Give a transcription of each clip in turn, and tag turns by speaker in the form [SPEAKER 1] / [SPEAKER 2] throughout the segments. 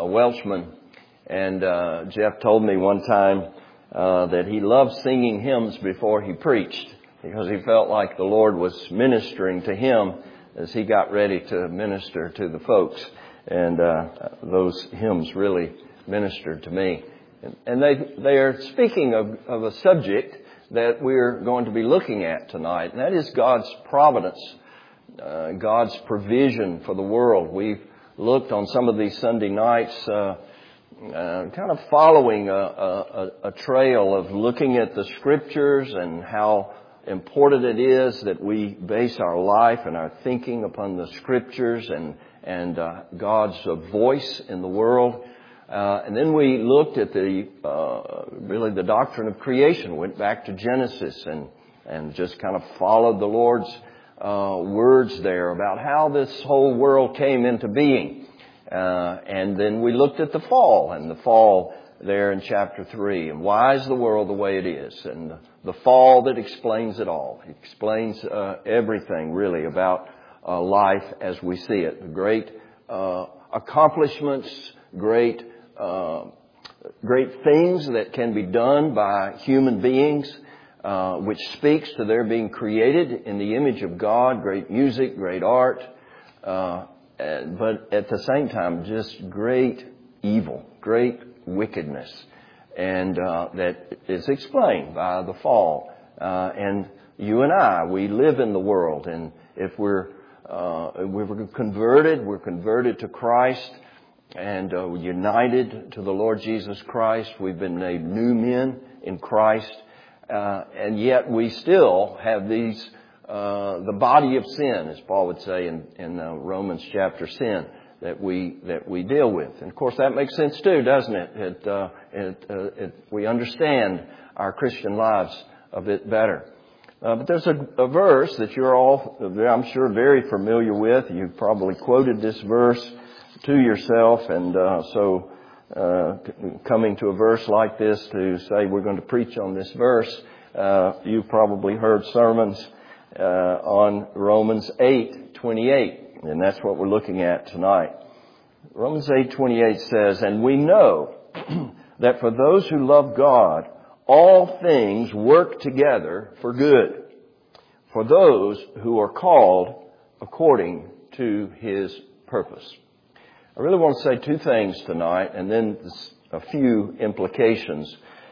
[SPEAKER 1] a Welshman, and Jeff told me one time that he loved singing hymns before he preached because he felt like the Lord was ministering to him as he got ready to minister to the folks. And those hymns really ministered to me. And they are speaking of a subject that we're going to be looking at tonight, and that is God's providence, God's provision for the world. We've looked on some of these Sunday nights, kind of following a trail of looking at the Scriptures and how important it is that we base our life and our thinking upon the Scriptures and God's voice in the world. And then we looked at really the doctrine of creation. Went back to Genesis and just kind of followed the Lord's words there about how this whole world came into being. And then we looked at the fall, and the fall there in chapter 3. And why is the world the way it is? And the fall that explains it all. It explains everything really about life as we see it. Great accomplishments, great things that can be done by human beings, which speaks to their being created in the image of God. Great music, great art, but at the same time, just great evil, great wickedness, and that is explained by the fall. And you and I, we live in the world, and if we're converted to Christ, and united to the Lord Jesus Christ. We've been made new men in Christ. And yet we still have the body of sin, as Paul would say in Romans chapter 10, that we deal with. And of course that makes sense too, doesn't it? We understand our Christian lives a bit better. But there's a verse that you're all, I'm sure, very familiar with. You've probably quoted this verse to yourself, and so coming to a verse like this to say we're going to preach on this verse, you've probably heard sermons on Romans 8:28, and that's what we're looking at tonight. Romans 8:28 says, "And we know that for those who love God, all things work together for good, for those who are called according to His purpose." I really want to say two things tonight, and then a few implications.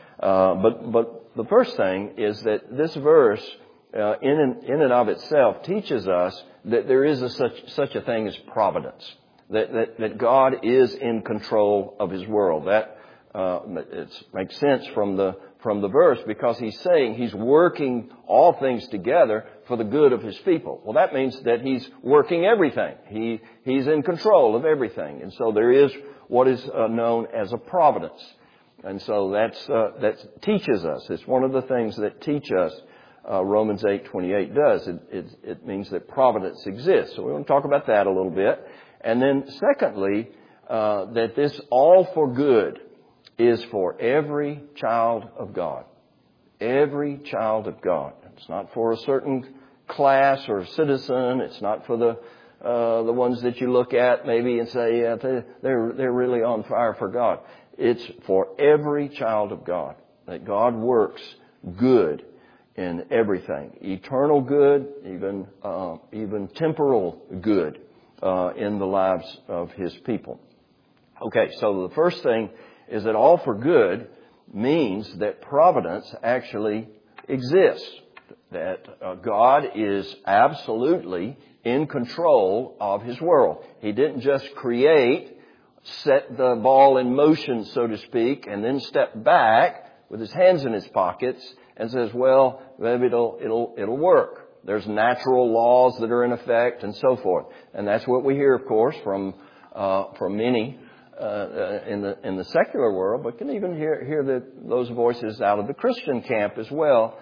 [SPEAKER 1] But the first thing is that this verse, in and of itself, teaches us that there is such a thing as providence. That God is in control of His world. That it makes sense from the verse, because He's saying He's working all things together for the good of His people. Well, that means that He's working everything. He's in control of everything. And so there is what is known as a providence. And so that teaches us. It's one of the things that teach us Romans 8:28 does. It means that providence exists. So we want to talk about that a little bit. And then secondly, that this all for good is for every child of God. Every child of God. It's not for a certain class or citizen. It's not for the ones that you look at maybe and say, yeah, they're really on fire for God. It's for every child of God. That God works good in everything. Eternal good, even temporal good in the lives of His people. Okay, so the first thing is that all for good means that providence actually exists. That God is absolutely in control of His world. He didn't just create, set the ball in motion, so to speak, and then step back with His hands in His pockets and says, well, maybe it'll work. There's natural laws that are in effect and so forth. And that's what we hear, of course, from many in the secular world, but can even hear those voices out of the Christian camp as well,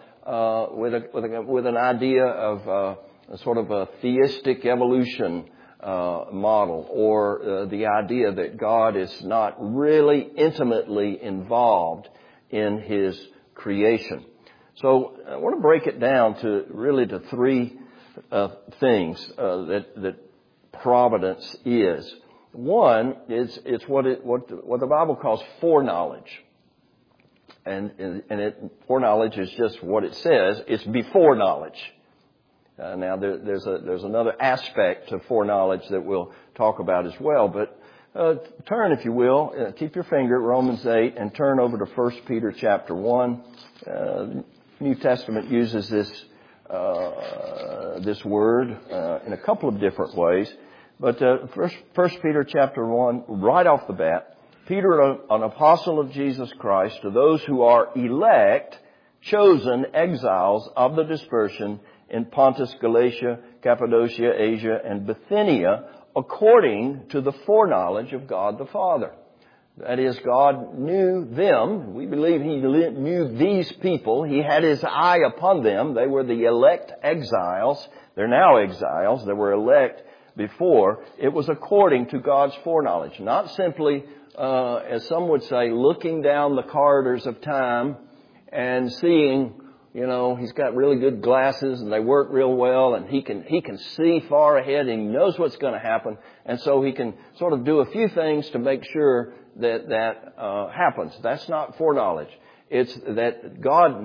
[SPEAKER 1] with an idea of a sort of a theistic evolution model, or the idea that God is not really intimately involved in His creation. So I want to break it down to three things that providence is. One is it's what the Bible calls foreknowledge. And foreknowledge is just what it says. It's before knowledge. Now there's another aspect to foreknowledge that we'll talk about as well. But turn, if you will, keep your finger at Romans 8 and turn over to 1 Peter chapter 1. New Testament uses this word in a couple of different ways. But 1 Peter chapter 1, right off the bat, Peter, an apostle of Jesus Christ, to those who are elect, chosen exiles of the dispersion in Pontus, Galatia, Cappadocia, Asia, and Bithynia, according to the foreknowledge of God the Father. That is, God knew them. We believe He knew these people. He had His eye upon them. They were the elect exiles. They're now exiles. They were elect before. It was according to God's foreknowledge. Not simply, as some would say, looking down the corridors of time and seeing, He's got really good glasses and they work real well, and he can see far ahead and He knows what's going to happen, and so He can sort of do a few things to make sure that happens. That's not foreknowledge. It's that God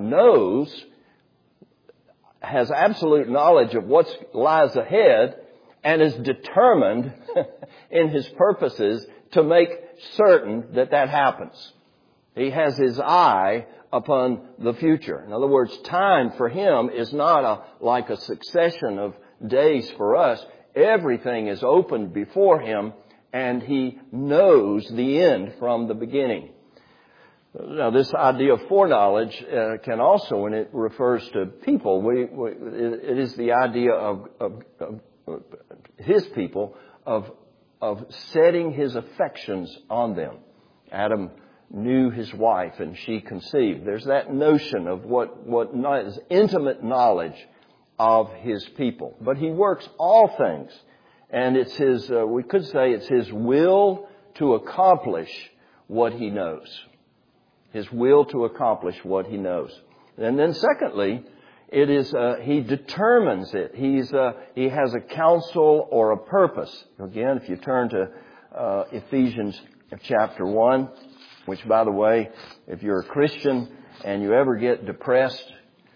[SPEAKER 1] has absolute knowledge of what lies ahead and is determined in His purposes to make certain that happens. He has His eye upon the future. In other words, time for Him is not like a succession of days for us. Everything is opened before Him, and He knows the end from the beginning. Now, this idea of foreknowledge can also, when it refers to people, it is the idea of His people, of setting His affections on them. Adam knew his wife and she conceived. There's that notion of what is intimate knowledge of His people. But He works all things, and it's His, we could say it's His will to accomplish what He knows. His will to accomplish what He knows. And then secondly, it is, He determines it. He has a counsel or a purpose. Again, if you turn to Ephesians chapter 1, which, by the way, if you're a Christian and you ever get depressed,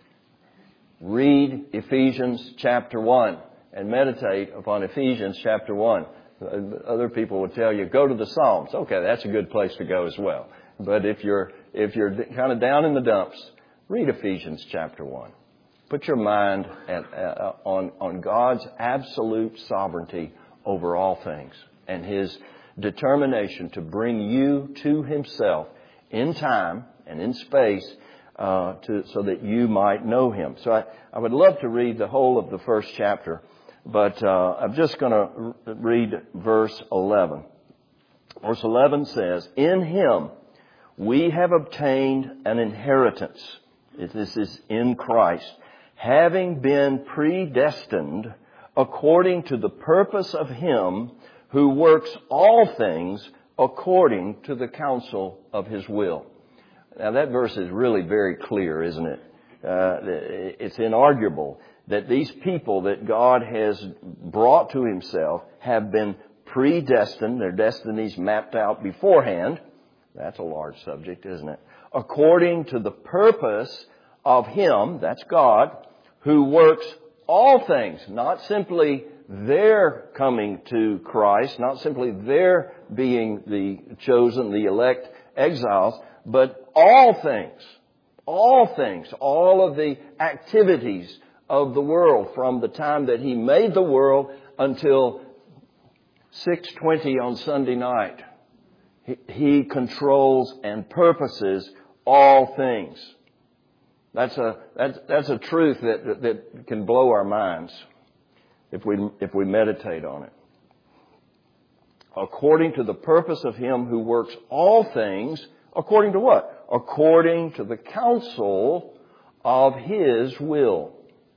[SPEAKER 1] read Ephesians chapter 1 and meditate upon Ephesians chapter 1. Other people would tell you, go to the Psalms. Okay, that's a good place to go as well. But if you're kind of down in the dumps, read Ephesians chapter 1. Put your mind on God's absolute sovereignty over all things and His determination to bring you to Himself in time and in space so that you might know Him. So I would love to read the whole of the first chapter, but I'm just going to read verse 11. Verse 11 says, "In Him we have obtained an inheritance." This is in Christ. "Having been predestined according to the purpose of Him who works all things according to the counsel of His will." Now that verse is really very clear, isn't it? It's inarguable that these people that God has brought to Himself have been predestined, their destinies mapped out beforehand. That's a large subject, isn't it? According to the purpose of Him, that's God, who works all things, not simply their coming to Christ, not simply their being the chosen, the elect exiles, but all things, all of the activities of the world from the time that He made the world until 6:20 on Sunday night. He controls and purposes all things. That's a truth that can blow our minds if we meditate on it. According to the purpose of Him who works all things, according to what? According to the counsel of His will.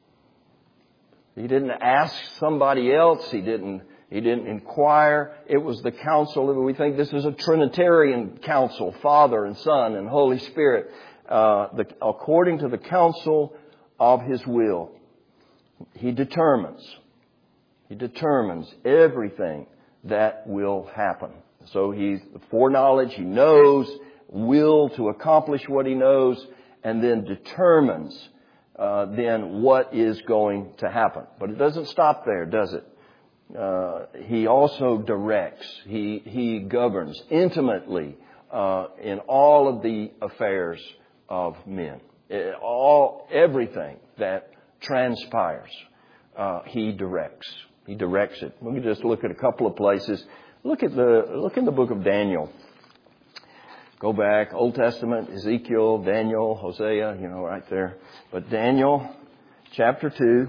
[SPEAKER 1] He didn't ask somebody else. He didn't inquire. It was the counsel. We think this is a Trinitarian counsel, Father and Son and Holy Spirit. According to the counsel of His will. He determines everything that will happen. So he's foreknowledge, he knows, will to accomplish what he knows, and then determines then what is going to happen. But it doesn't stop there, does it? He also directs. He governs intimately in all of the affairs of men. Everything that transpires, He directs. He directs it. We can just look at a couple of places. Look in the book of Daniel. Go back, Old Testament, Ezekiel, Daniel, Hosea, right there. But Daniel, chapter 2.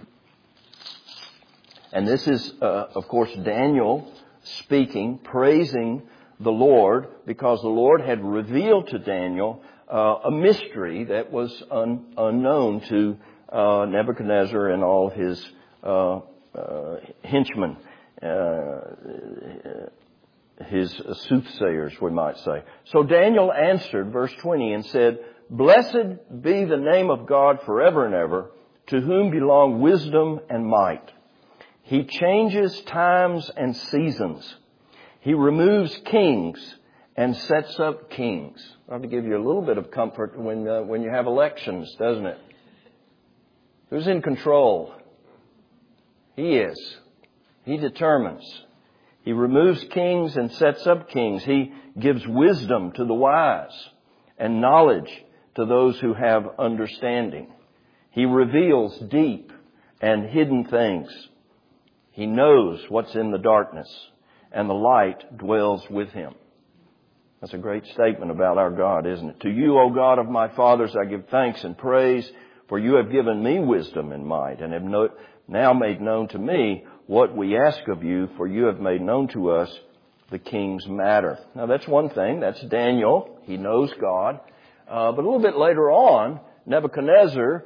[SPEAKER 1] And this is, of course, Daniel speaking, praising the Lord, because the Lord had revealed to Daniel a mystery that was unknown to Nebuchadnezzar and all his henchmen, his soothsayers, we might say. So Daniel answered, verse 20, and said, "Blessed be the name of God forever and ever, to whom belong wisdom and might. He changes times and seasons. He removes kings and sets up kings." Ought to give you a little bit of comfort when you have elections, doesn't it? Who's in control? He is. He determines. He removes kings and sets up kings. He gives wisdom to the wise and knowledge to those who have understanding. He reveals deep and hidden things. He knows what's in the darkness, and the light dwells with Him. That's a great statement about our God, isn't it? "To you, O God of my fathers, I give thanks and praise, for you have given me wisdom and might, and have now made known to me what we ask of you, for you have made known to us the king's matter." Now that's one thing. That's Daniel. He knows God. But a little bit later on, Nebuchadnezzar,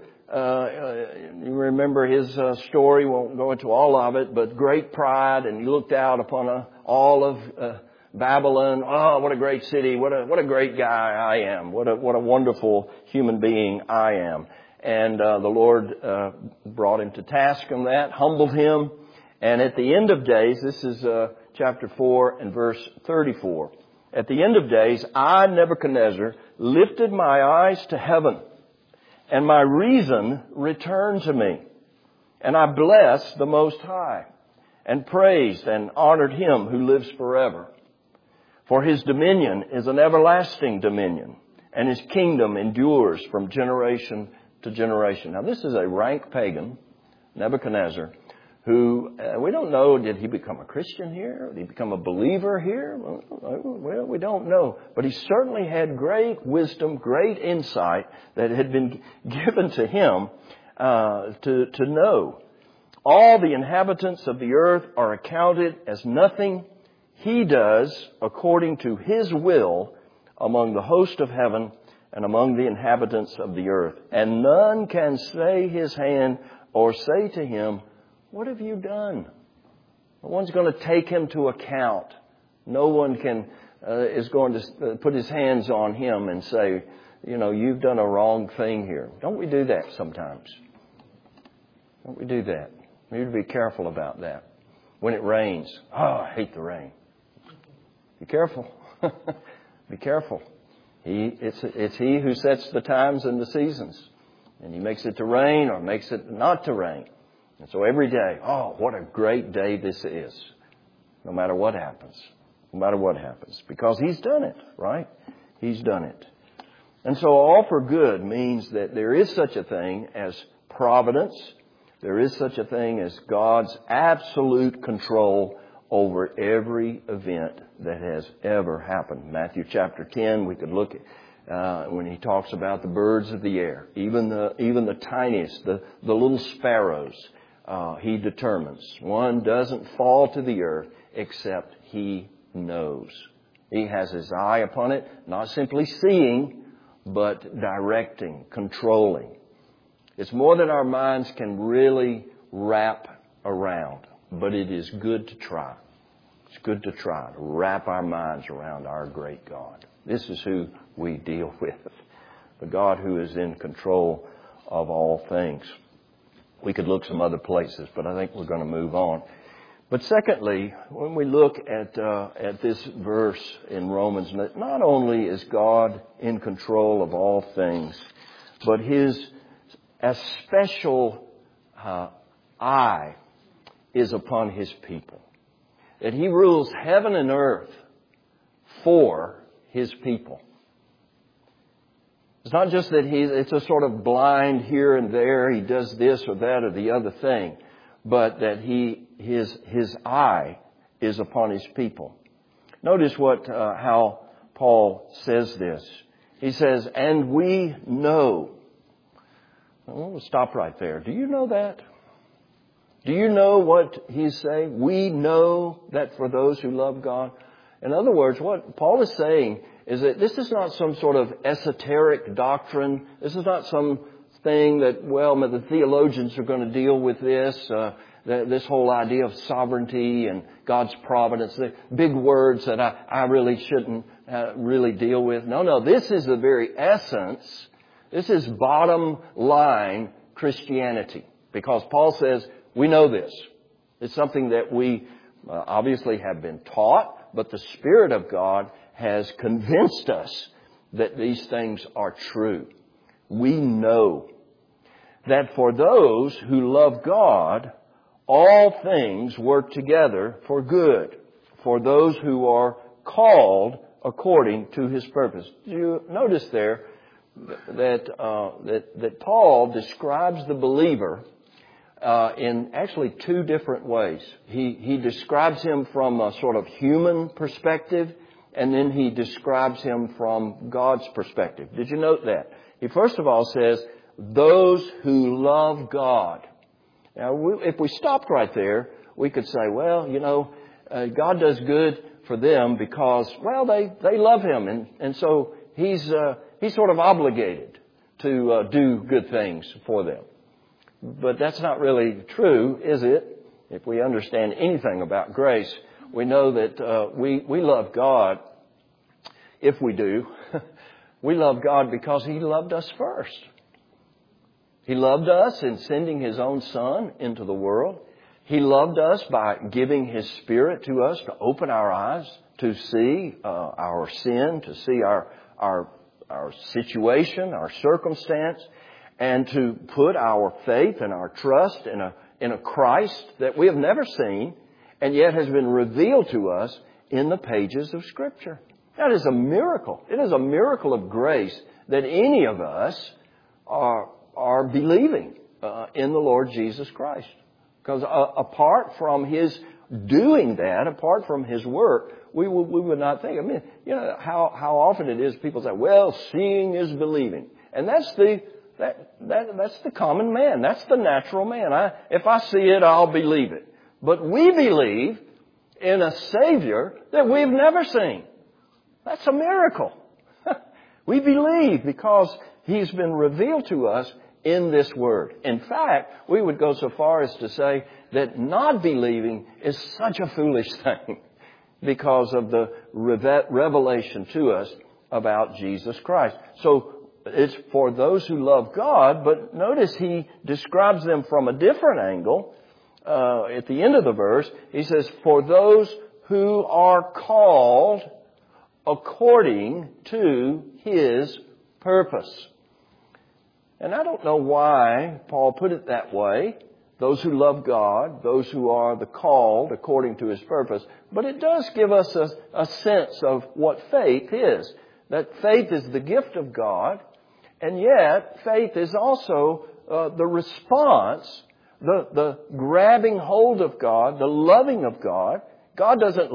[SPEAKER 1] you remember his story, won't go into all of it, but great pride, and he looked out upon all of Babylon. "Oh, what a great city. What a great guy I am. What a wonderful human being I am." And the Lord brought him to task on that, humbled him. And at the end of days, this is chapter 4 and verse 34. "At the end of days, I, Nebuchadnezzar, lifted my eyes to heaven, and my reason returned to me. And I blessed the Most High, and praised and honored Him who lives forever. For His dominion is an everlasting dominion, and His kingdom endures from generation to generation." Now this is a rank pagan, Nebuchadnezzar, who, we don't know, did he become a Christian here? Did he become a believer here? Well, we don't know. But he certainly had great wisdom, great insight that had been given to him to know. "All the inhabitants of the earth are accounted as nothing. He does according to His will among the host of heaven and among the inhabitants of the earth. And none can stay His hand or say to Him, 'What have you done?'" No one's going to take him to account. No one is going to put his hands on him and say, "You've done a wrong thing here." Don't we do that sometimes? Don't we do that? We need to be careful about that. When it rains, "Oh, I hate the rain." Be careful. Be careful. It's He who sets the times and the seasons. And He makes it to rain or makes it not to rain. And so every day, "Oh, what a great day this is." No matter what happens. No matter what happens. Because He's done it, right? He's done it. And so all for good means that there is such a thing as providence. There is such a thing as God's absolute control over every event that has ever happened. Matthew chapter 10, we could look at when He talks about the birds of the air, even the tiniest, the little sparrows. He determines. One doesn't fall to the earth except He knows. He has His eye upon it, not simply seeing, but directing, controlling. It's more than our minds can really wrap around, but it is good to try. It's good to try to wrap our minds around our great God. This is who we deal with, the God who is in control of all things. We could look some other places, but I think we're going to move on. But secondly, when we look at this verse in Romans, not only is God in control of all things, but His special eye is upon His people. That He rules heaven and earth for His people. It's not just that it's a sort of blind here and there, He does this or that or the other thing, but that His eye is upon His people. Notice how Paul says this. He says, and we know. Well, we'll stop right there. Do you know that? Do you know what he's saying? We know that for those who love God. In other words, what Paul is saying is that this is not some sort of esoteric doctrine. This is not some thing that, well, the theologians are going to deal with this. This whole idea of sovereignty and God's providence, the big words that I really shouldn't really deal with. No, this is the very essence. This is bottom line Christianity. Because Paul says, we know this. It's something that we obviously have been taught, but the Spirit of God has convinced us that these things are true. We know that for those who love God, all things work together for good, for those who are called according to His purpose. You notice there that Paul describes the believer in actually two different ways. He describes him from a sort of human perspective, and then he describes him from God's perspective. Did you note that? He first of all says, those who love God. Now, if we stopped right there, we could say, well, God does good for them because, well, they love Him. And so He's sort of obligated to do good things for them. But that's not really true, is it? If we understand anything about grace, we know that we love God. If we do, we love God because He loved us first. He loved us in sending His own Son into the world. He loved us by giving His Spirit to us to open our eyes, to see our sin, to see our situation, our circumstance, and to put our faith and our trust in a Christ that we have never seen and yet has been revealed to us in the pages of Scripture. That is a miracle. It is a miracle of grace that any of us are believing in the Lord Jesus Christ. Because apart from His doing that, apart from His work, we would not think. I mean, how often it is people say, well, seeing is believing. And that's the common man. That's the natural man. If I see it, I'll believe it. But we believe in a Savior that we've never seen. That's a miracle. We believe because He's been revealed to us in this Word. In fact, we would go so far as to say that not believing is such a foolish thing because of the revelation to us about Jesus Christ. So it's for those who love God, but notice he describes them from a different angle. At the end of the verse, he says, for those who are called according to His purpose. And I don't know why Paul put it that way. Those who love God, those who are the called according to His purpose. But it does give us a sense of what faith is. That faith is the gift of God. And yet, faith is also the response, the grabbing hold of God, the loving of God. God doesn't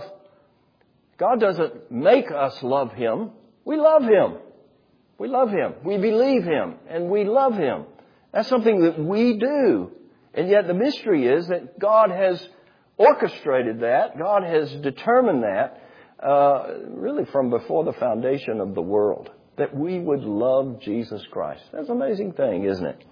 [SPEAKER 1] make us love Him. We love Him. We love Him. We believe Him. And we love Him. That's something that we do. And yet the mystery is that God has orchestrated that. God has determined that really from before the foundation of the world. That we would love Jesus Christ. That's an amazing thing, isn't it?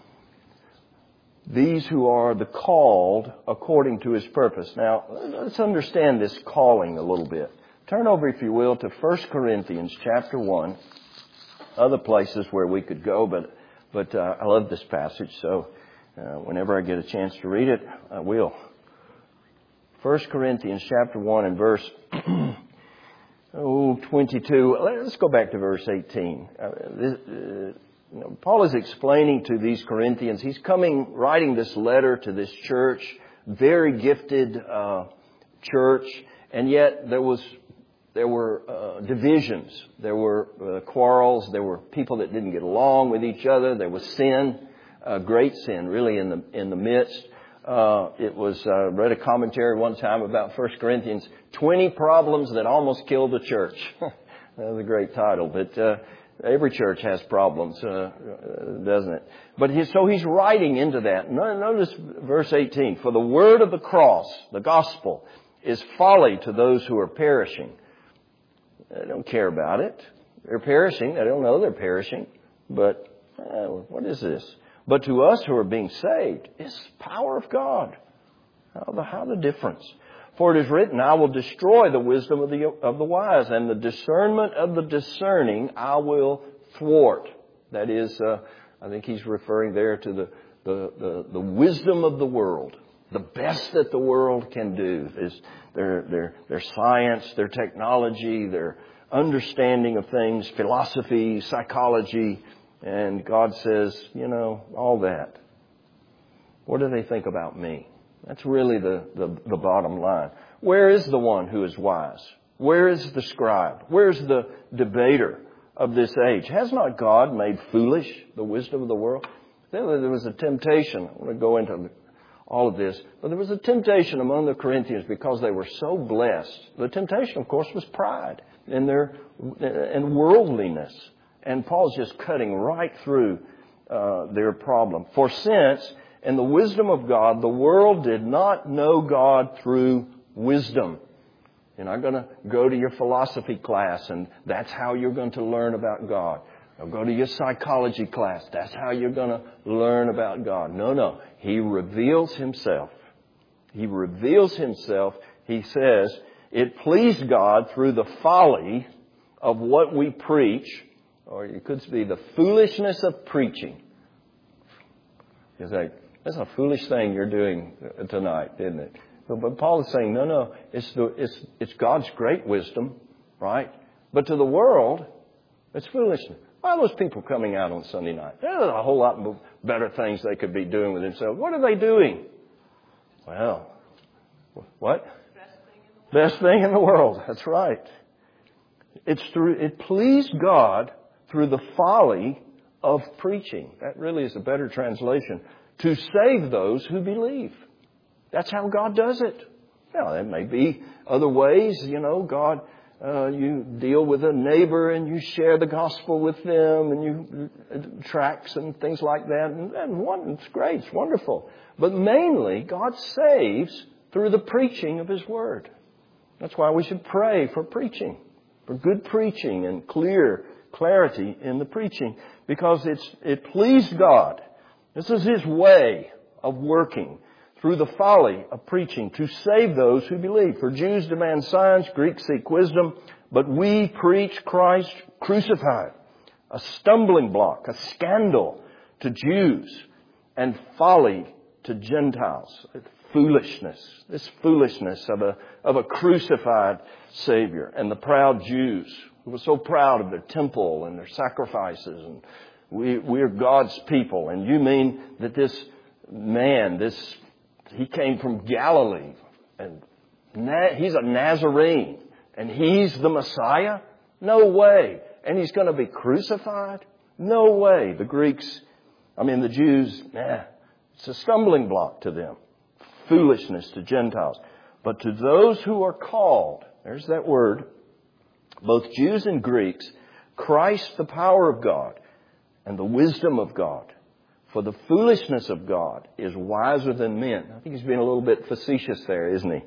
[SPEAKER 1] These who are the called according to His purpose. Now, let's understand this calling a little bit. Turn over, if you will, to 1 Corinthians chapter 1. Other places where we could go, but I love this passage, so whenever I get a chance to read it, I will. 1 Corinthians chapter 1 and verse 22. Let's go back to verse 18. Paul is explaining to these Corinthians. He's writing this letter to this church, very gifted church, and yet there were divisions. There were quarrels. There were people that didn't get along with each other. There was sin, great sin, really in the midst. Read a commentary one time about 1 Corinthians, 20 problems that almost killed the church. That was a great title, but every church has problems, doesn't it? But he's writing into that. Notice verse 18. For the word of the cross, the gospel, is folly to those who are perishing. They don't care about it. They're perishing. They don't know they're perishing. But what is this? But to us who are being saved, it's the power of God. How the difference? For it is written, I will destroy the wisdom of the wise, and the discernment of the discerning I will thwart. That is, I think he's referring there to the wisdom of the world. The best that the world can do is their science, their technology, their understanding of things, philosophy, psychology. And God says, all that. What do they think about me? That's really the bottom line. Where is the one who is wise? Where is the scribe? Where is the debater of this age? Has not God made foolish the wisdom of the world? There was a temptation. I want to go into all of this. But there was a temptation among the Corinthians because they were so blessed. The temptation, of course, was pride and worldliness. And Paul's just cutting right through their problem. For since, in the wisdom of God, the world did not know God through wisdom. You're not going to go to your philosophy class and that's how you're going to learn about God. Or go to your psychology class. That's how you're going to learn about God. No. He reveals Himself. He reveals Himself. He says, it pleased God through the folly of what we preach. Or it could be the foolishness of preaching. It's like, that's a foolish thing you're doing tonight, isn't it? But Paul is saying, no, it's God's great wisdom, right? But to the world, it's foolishness. Why are those people coming out on Sunday night? There's a whole lot better things they could be doing with themselves. What are they doing? Well, what? Best thing in the world. That's right. It pleased God through the folly of preaching. That really is a better translation. To save those who believe. That's how God does it. Now, there may be other ways, God, you deal with a neighbor and you share the gospel with them and you tracts and things like that. And it's great. It's wonderful. But mainly, God saves through the preaching of His Word. That's why we should pray for preaching. For good preaching and clarity in the preaching. Because it pleased God. This is His way of working through the folly of preaching to save those who believe. For Jews demand signs, Greeks seek wisdom, but we preach Christ crucified, a stumbling block, a scandal to Jews, and folly to Gentiles. This foolishness of a crucified Savior. And the proud Jews who were so proud of their temple and their sacrifices, and we're God's people. And you mean that this man, he came from Galilee, and he's a Nazarene, and he's the Messiah? No way. And he's going to be crucified? No way. The Jews, it's a stumbling block to them. Foolishness to Gentiles. But to those who are called, there's that word, both Jews and Greeks, Christ the power of God and the wisdom of God. For the foolishness of God is wiser than men. I think he's being a little bit facetious there, isn't he?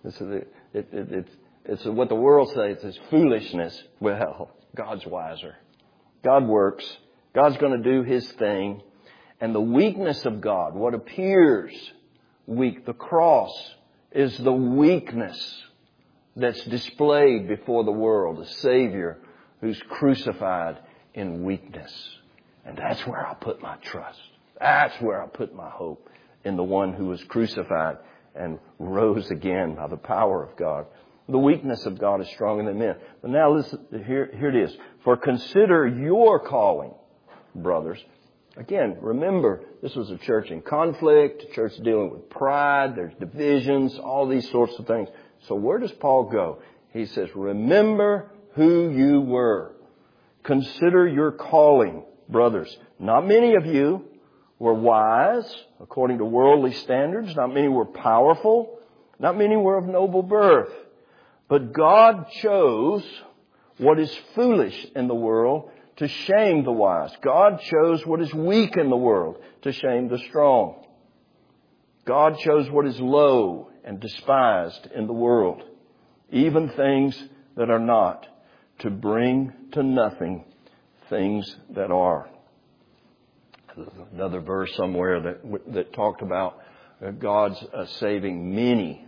[SPEAKER 1] It's what the world says is foolishness. Well, God's wiser. God works. God's going to do His thing. And the weakness of God, what appears weak, the cross, is the weakness that's displayed before the world. A Savior who's crucified in weakness. And that's where I put my trust. That's where I put my hope, in the one who was crucified and rose again by the power of God. The weakness of God is stronger than men. But now listen, here it is. For consider your calling, brothers. Again, remember, this was a church in conflict, a church dealing with pride, there's divisions, all these sorts of things. So where does Paul go? He says, remember who you were. Consider your calling, brothers. Not many of you were wise, according to worldly standards. Not many were powerful. Not many were of noble birth. But God chose what is foolish in the world to shame the wise. God chose what is weak in the world to shame the strong. God chose what is low and despised in the world, even things that are not, to bring to nothing things that are. Another verse somewhere that talked about God's saving many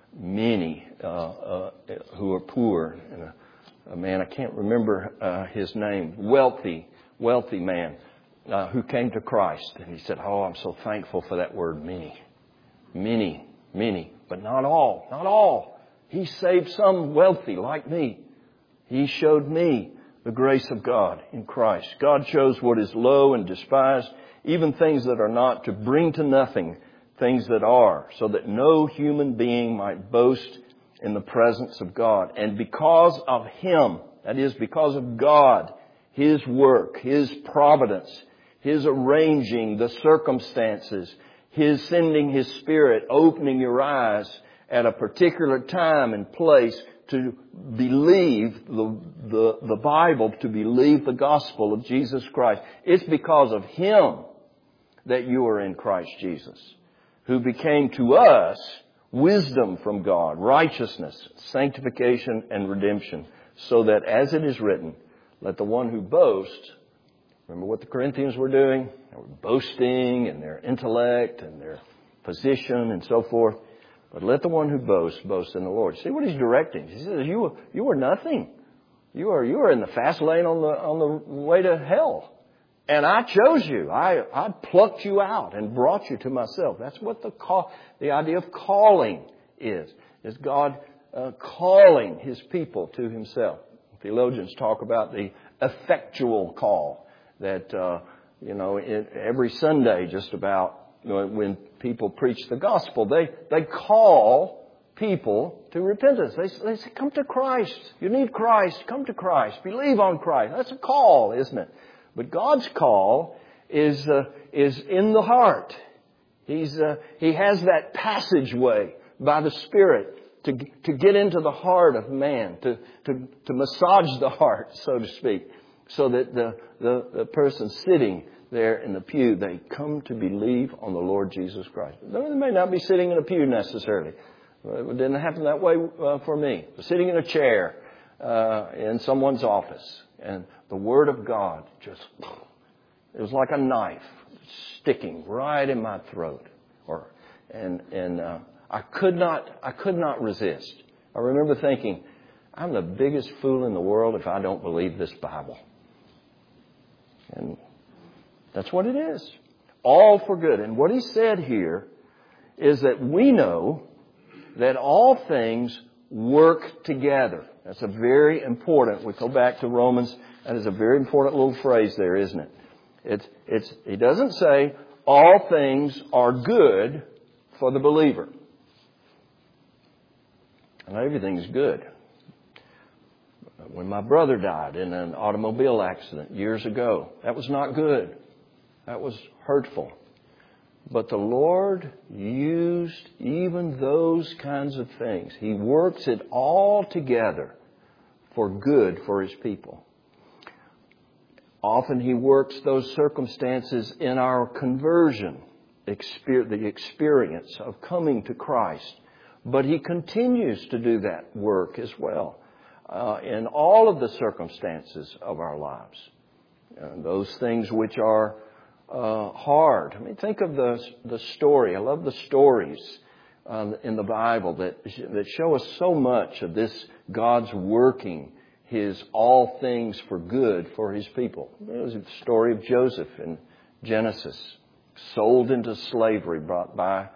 [SPEAKER 1] who are poor. And a man, I can't remember his name, wealthy man who came to Christ. And he said, I'm so thankful for that word, many, but not all. He saved some wealthy like me. He showed me the grace of God in Christ. God chose what is low and despised, even things that are not, to bring to nothing things that are, so that no human being might boast in the presence of God. And because of Him, that is, because of God, His work, His providence, His arranging the circumstances, His sending His Spirit, opening your eyes at a particular time and place to believe the Bible, to believe the gospel of Jesus Christ. It's because of Him that you are in Christ Jesus, who became to us wisdom from God, righteousness, sanctification, and redemption, so that, as it is written, let the one who boasts, remember what the Corinthians were doing? They were boasting in their intellect and their position and so forth. But let the one who boasts, boast in the Lord. See what he's directing. He says, you are nothing. You are in the fast lane on the way to hell. And I chose you. I plucked you out and brought you to myself. That's what the idea of calling is God calling His people to Himself. Theologians talk about the effectual call that, every Sunday just about, when people preach the gospel, they call people to repentance. They say, come to Christ. You need Christ. Come to Christ. Believe on Christ. That's a call, isn't it? But God's call is in the heart. He has that passageway by the Spirit to get into the heart of man, to massage the heart, so to speak, so that the person sitting there in the pew, they come to believe on the Lord Jesus Christ. They may not be sitting in a pew necessarily. It didn't happen that way for me. Sitting in a chair in someone's office, and the Word of God it was like a knife sticking right in my throat. I could not resist. I remember thinking, I'm the biggest fool in the world if I don't believe this Bible. And that's what it is. All for good. And what he said here is that we know that all things work together. That's a very important, we go back to Romans, that is a very important little phrase there, isn't it? He doesn't say all things are good for the believer. And everything's good. When my brother died in an automobile accident years ago, that was not good. That was hurtful. But the Lord used even those kinds of things. He works it all together for good for His people. Often He works those circumstances in our conversion, the experience of coming to Christ. But He continues to do that work as well in all of the circumstances of our lives. Those things which are hard. I mean, think of the story. I love the stories in the Bible that show us so much of this God's working His all things for good for His people. It was the story of Joseph in Genesis, sold into slavery, brought by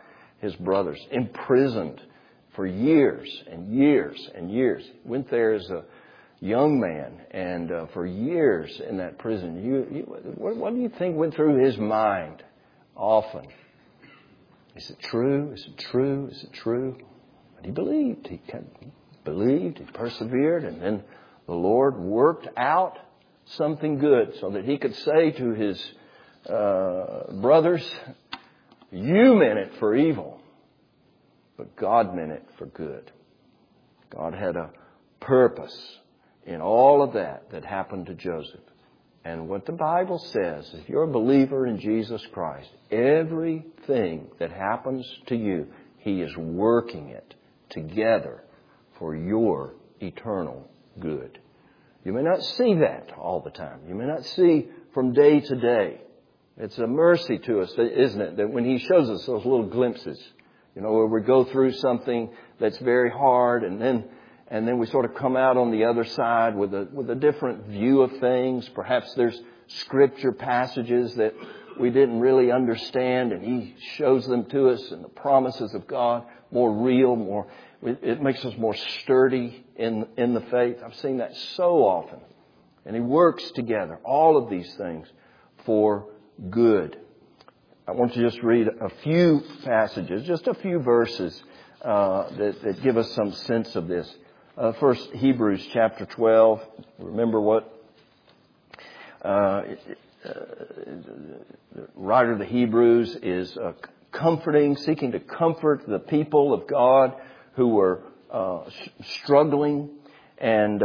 [SPEAKER 1] his brothers, imprisoned for years and years and years. Went there as a young man, and for years in that prison. What do you think went through his mind often? Is it true? Is it true? Is it true? But he believed. He believed. He persevered. And then the Lord worked out something good so that he could say to his brothers, you meant it for evil, but God meant it for good. God had a purpose in all of that happened to Joseph. And what the Bible says, if you're a believer in Jesus Christ, everything that happens to you, He is working it together for your eternal good. You may not see that all the time. You may not see from day to day. It's a mercy to us, isn't it, that when He shows us those little glimpses, where we go through something that's very hard and then we sort of come out on the other side with a different view of things. Perhaps there's scripture passages that we didn't really understand, and He shows them to us, and the promises of God more real, it makes us more sturdy in the faith. I've seen that so often. And He works together all of these things for good. I want to just read a few passages, just a few verses that give us some sense of this. First, Hebrews chapter 12. Remember what the writer of the Hebrews is seeking to comfort the people of God who were struggling. And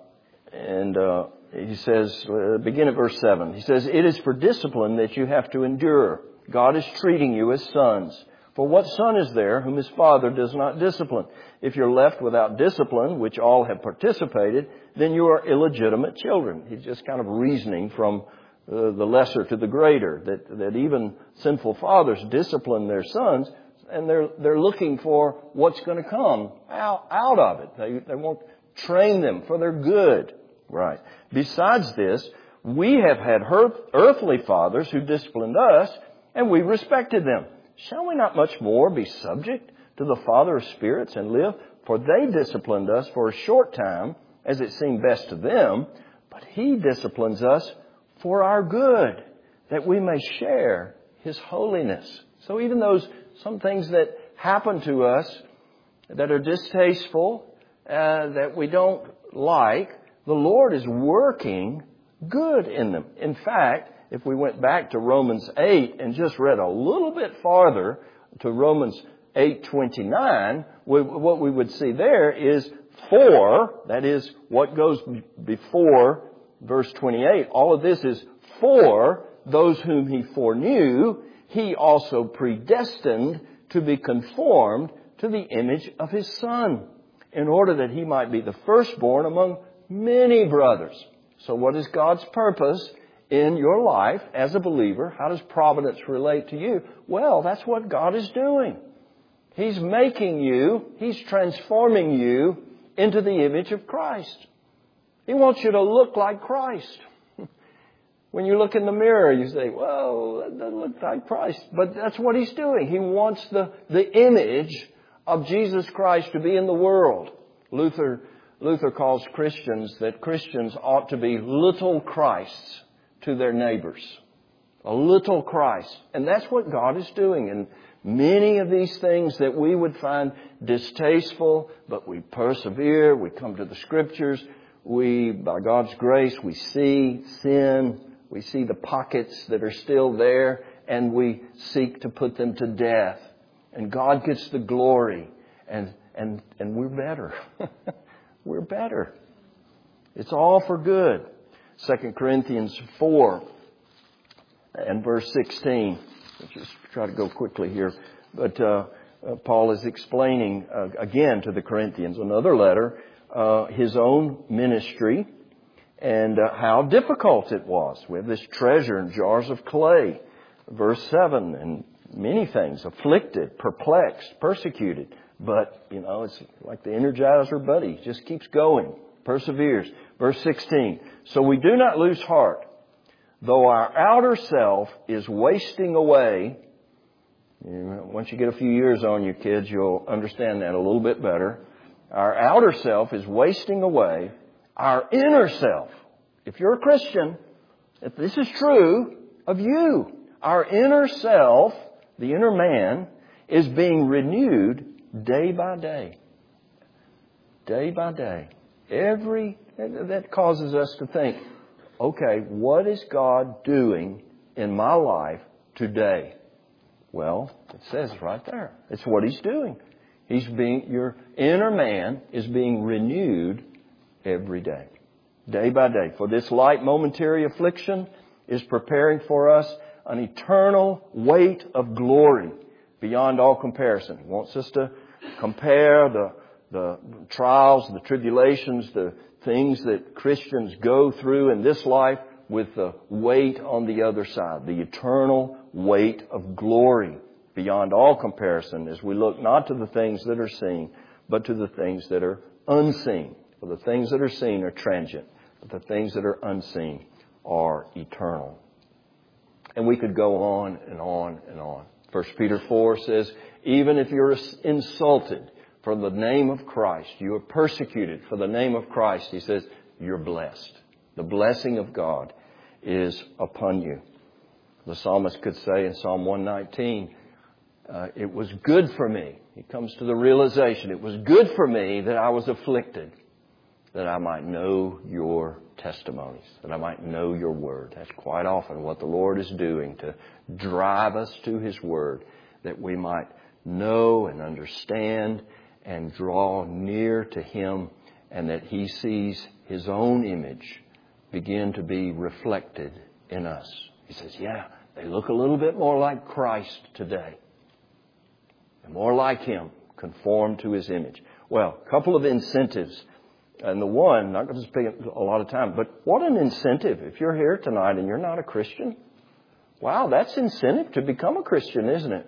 [SPEAKER 1] he says, begin at verse 7. He says, "It is for discipline that you have to endure. God is treating you as sons. For what son is there whom his father does not discipline? If you're left without discipline, which all have participated, then you are illegitimate children." He's just kind of reasoning from the lesser to the greater, that even sinful fathers discipline their sons, and they're looking for what's going to come out of it. They won't train them for their good. Right. Besides this, we have had earthly fathers who disciplined us, and we respected them. Shall we not much more be subject to the Father of spirits and live? For they disciplined us for a short time, as it seemed best to them, but He disciplines us for our good, that we may share His holiness. So even some things that happen to us that are distasteful, that we don't like, the Lord is working good in them. In fact, if we went back to Romans 8 and just read a little bit farther to Romans 8:29, what we would see there is for, that is what goes before verse 28. All of this is for those whom He foreknew, He also predestined to be conformed to the image of His Son, in order that He might be the firstborn among many brothers. So what is God's purpose in your life as a believer? How does providence relate to you? Well, that's what God is doing. He's making you, He's transforming you into the image of Christ. He wants you to look like Christ. When you look in the mirror, you say, well, that doesn't look like Christ. But that's what He's doing. He wants the image of Jesus Christ to be in the world. Luther calls Christians that Christians ought to be little Christs to their neighbors. A little Christ. And that's what God is doing. And many of these things that we would find distasteful, but we persevere, we come to the Scriptures, by God's grace, we see sin, we see the pockets that are still there, and we seek to put them to death. And God gets the glory, and we're better. We're better. It's all for good. 2 Corinthians 4 and verse 16. Let's just try to go quickly here. But Paul is explaining again to the Corinthians, another letter, his own ministry and how difficult it was. We have this treasure in jars of clay. Verse 7, and many things, afflicted, perplexed, persecuted. But, it's like the Energizer Buddy. Just keeps going. Perseveres. Verse 16. So we do not lose heart. Though our outer self is wasting away, Once you get a few years on you, kids, you'll understand that a little bit better. Our outer self is wasting away. Our inner self, if you're a Christian, if this is true of you, our inner self, the inner man, is being renewed day by day. Day by day. That causes us to think, okay, what is God doing in my life today? Well, it says right there. It's what He's doing. Your inner man is being renewed every day. Day by day. For this light momentary affliction is preparing for us an eternal weight of glory beyond all comparison. He wants us to compare the trials, the tribulations, the things that Christians go through in this life with the weight on the other side, the eternal weight of glory beyond all comparison as we look not to the things that are seen, but to the things that are unseen. For the things that are seen are transient, but the things that are unseen are eternal. And we could go on and on and on. 1 Peter 4 says, even if you're insulted for the name of Christ, you are persecuted for the name of Christ, he says, you're blessed. The blessing of God is upon you. The psalmist could say in Psalm 119, it was good for me. He comes to the realization, it was good for me that I was afflicted, that I might know your testimonies, that I might know your word. That's quite often what the Lord is doing, to drive us to His word, that we might know and understand and draw near to Him, and that He sees His own image begin to be reflected in us. He says, yeah, they look a little bit more like Christ today. And more like Him, conformed to His image. Well, a couple of incentives. And the one, not going to spend a lot of time, but what an incentive. If you're here tonight and you're not a Christian, wow, that's incentive to become a Christian, isn't it?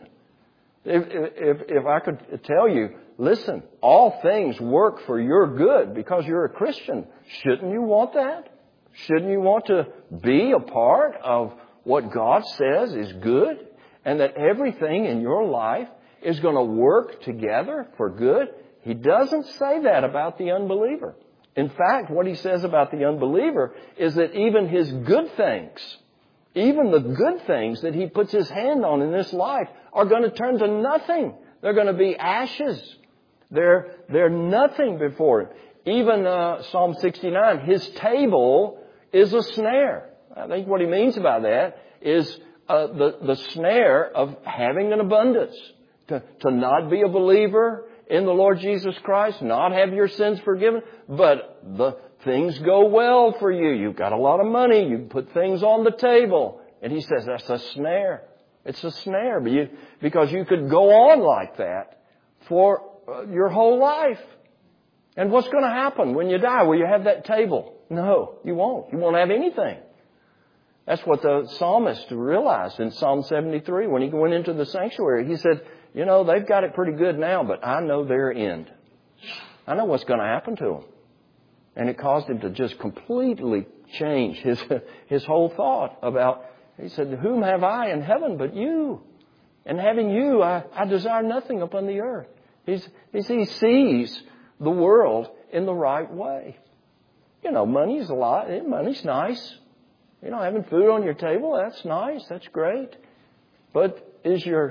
[SPEAKER 1] If I could tell you, listen, all things work for your good because you're a Christian, shouldn't you want that? Shouldn't you want to be a part of what God says is good, and that everything in your life is going to work together for good? He doesn't say that about the unbeliever. In fact, what he says about the unbeliever is that even his good things, even the good things that he puts his hand on in this life, are going to turn to nothing. They're going to be ashes. They're nothing before him. Even Psalm 69, his table is a snare. I think what he means by that is the snare of having an abundance. To not be a believer in the Lord Jesus Christ, not have your sins forgiven, but the things go well for you. You've got a lot of money. You put things on the table. And he says that's a snare. It's a snare because you could go on like that for your whole life. And what's going to happen when you die? Will you have that table? No, you won't. You won't have anything. That's what the psalmist realized in Psalm 73 when he went into the sanctuary. He said, you know, they've got it pretty good now, but I know their end. I know what's going to happen to them. And it caused him to just completely change his whole thought about, he said, whom have I in heaven but you? And having you, I desire nothing upon the earth. He sees the world in the right way. You know, money's a lot. Money's nice. You know, having food on your table, that's nice. That's great. But is your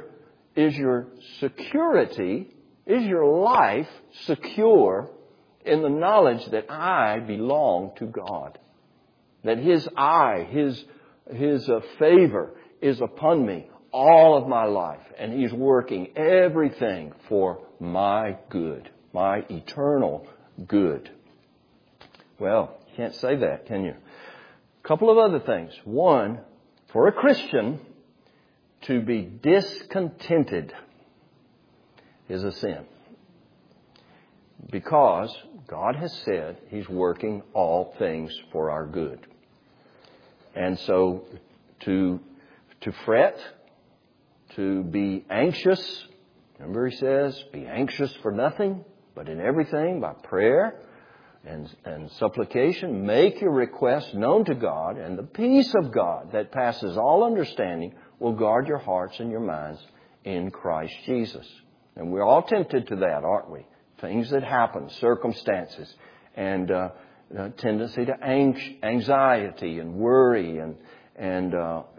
[SPEAKER 1] security, is your life secure in the knowledge that I belong to God? That His eye, His favor is upon me all of my life. And He's working everything for my good, my eternal good. Well, you can't say that, can you? A couple of other things. One, for a Christian, to be discontented is a sin. Because God has said He's working all things for our good. And so to fret, to be anxious, remember He says, be anxious for nothing, but in everything by prayer and supplication, make your requests known to God, and the peace of God that passes all understanding will guard your hearts and your minds in Christ Jesus. And we're all tempted to that, aren't we? Things that happen, circumstances, and tendency to anxiety and worry, and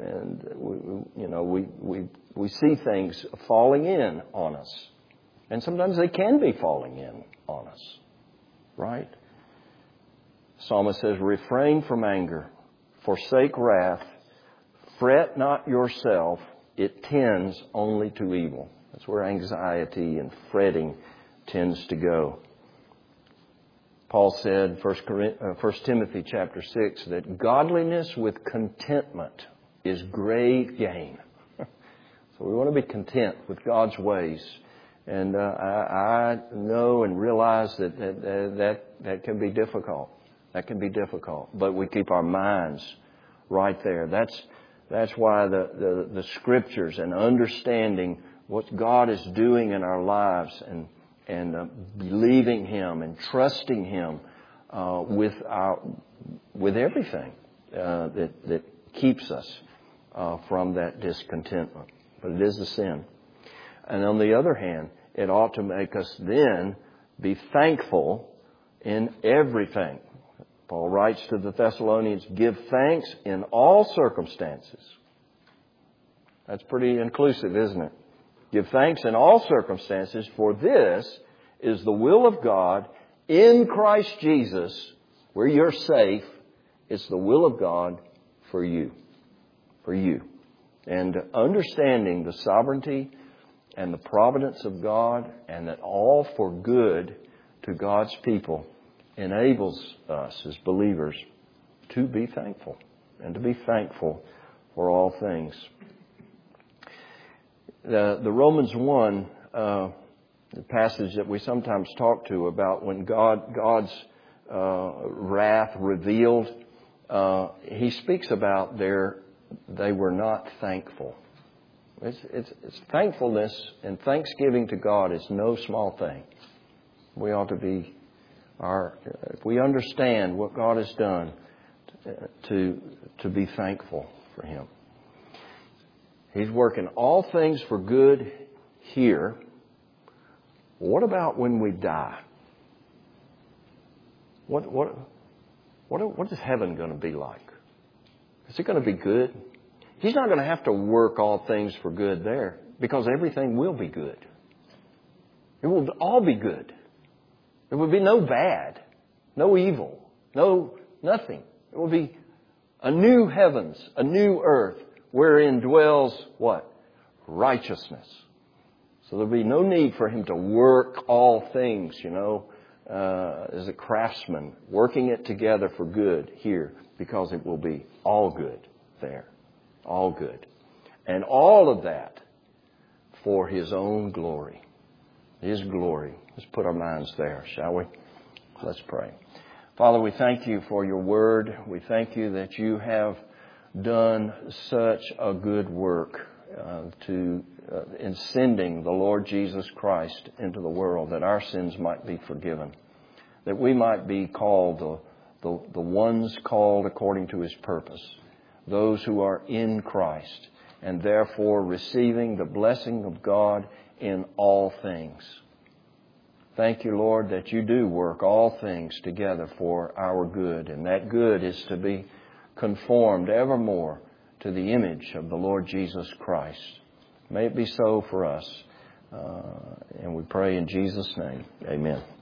[SPEAKER 1] we see things falling in on us, and sometimes they can be falling in on us, right? Psalmist says, "Refrain from anger, forsake wrath, fret not yourself; it tends only to evil." That's where anxiety and fretting tends to go. Paul said, 1 Timothy chapter 6, that godliness with contentment is great gain. So we want to be content with God's ways. And I know and realize that can be difficult. That can be difficult. But we keep our minds right there. That's why the Scriptures and understanding what God is doing in our lives and believing Him and trusting Him with everything that keeps us from that discontentment. But it is a sin. And on the other hand, it ought to make us then be thankful in everything. Paul writes to the Thessalonians, "Give thanks in all circumstances." That's pretty inclusive, isn't it? Give thanks in all circumstances, for this is the will of God in Christ Jesus, where you're safe. It's the will of God for you. For you. And understanding the sovereignty and the providence of God, and that all for good to God's people, enables us as believers to be thankful, and to be thankful for all things. The Romans 1, the passage that we sometimes talk to about when God's wrath revealed, he speaks about they were not thankful. It's thankfulness and thanksgiving to God is no small thing. We ought to be if we understand what God has done, to be thankful for Him. He's working all things for good here. What about when we die? What is heaven going to be like? Is it going to be good? He's not going to have to work all things for good there, because everything will be good. It will all be good. There will be no bad, no evil, nothing. It will be a new heavens, a new earth, wherein dwells what? Righteousness. So there'll be no need for Him to work all things, as a craftsman, working it together for good here, because it will be all good there. All good. And all of that for His own glory. His glory. Let's put our minds there, shall we? Let's pray. Father, we thank You for Your Word. We thank You that You have done such a good work in sending the Lord Jesus Christ into the world, that our sins might be forgiven, that we might be called the ones called according to His purpose, those who are in Christ, and therefore receiving the blessing of God in all things. Thank You, Lord, that You do work all things together for our good, and that good is to be conformed evermore to the image of the Lord Jesus Christ. May it be so for us. And we pray in Jesus' name. Amen.